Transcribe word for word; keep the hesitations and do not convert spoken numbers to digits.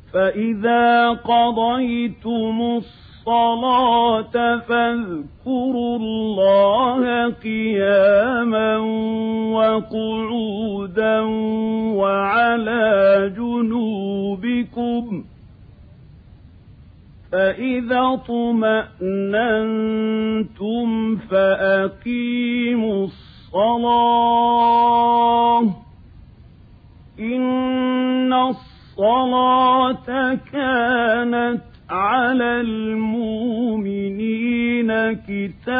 فإذا قضيتم الصلاة فاذكروا الله قياما وقعودا وعلى جنوبكم فإذا اطمأننتم فأقيموا الصلاة إن الصلاة كانت على المؤمنين كتابا